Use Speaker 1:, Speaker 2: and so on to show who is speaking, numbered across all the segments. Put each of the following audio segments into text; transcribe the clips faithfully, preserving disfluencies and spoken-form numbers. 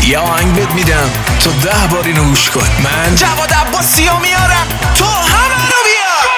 Speaker 1: یه آهنگ بهت میدم تو ده بار اینو گوش کن. من جواد عباسی رو میارم، تو همه رو بیار.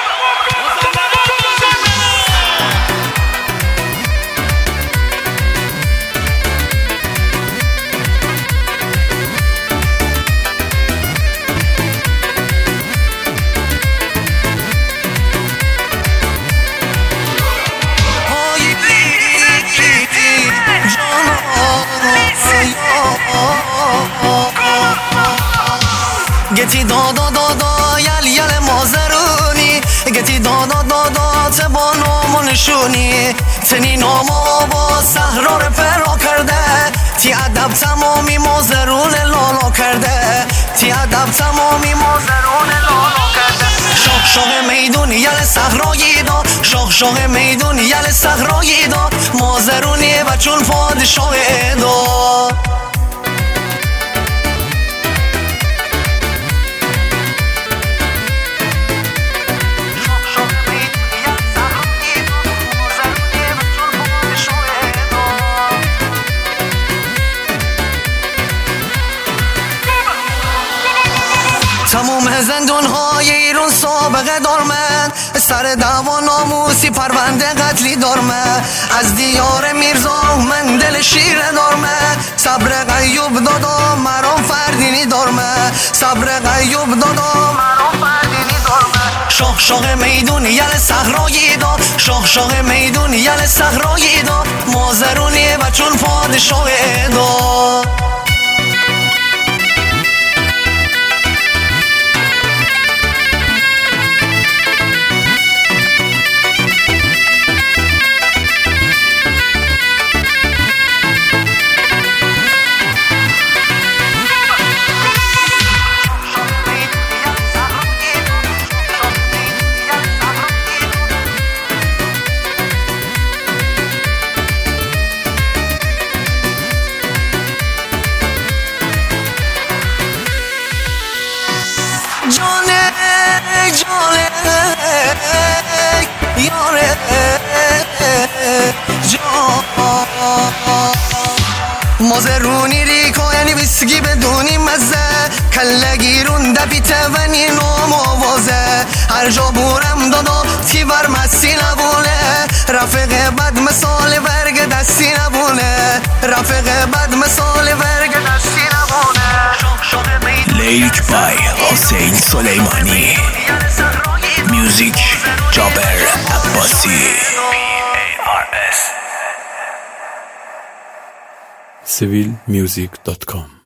Speaker 2: گتی دا دا دا دا یل یل مازرونی گتی دا دا دا دا تبا نامو نشونی تنی نامو با سهرار پرا کرده تی ادب تمامی مازرون لالا کرده تی ادب تمامی مازرون لالا کرده شاخ شاخ میدون یل صحرایی دا شاخ شاخ میدون یل صحرایی دا مازرونی و چون پادشاه دا تموم زندون های ایران سابقه دارمن سر دعوا ناموسی پرونده قتلی دارمن از دیار میرزا من دل شیره دارمن صبر قیوب دادا مرام فردینی دارمن صبر قیوب دادا مرام فردینی دارمن شاخ شاخ میدون یل صحرایی دا شاخ شاخ میدون یل صحرایی دا مازرونی و چون پادشاه دا جانه جانه یاره جان مازرونی ریکا یعنی ویسکی بدونی مزه کلگیرون دپیته و نینام آوازه هر جا بورم دادا تیبر مسی نبونه رفیق بد مثال برگ دستی نبونه رفیق بد مثال برگ دستی نبونه
Speaker 1: لیک بای حسین سلیمانی میوزیک جابر عباسی
Speaker 3: سیویل میوزیک دات کام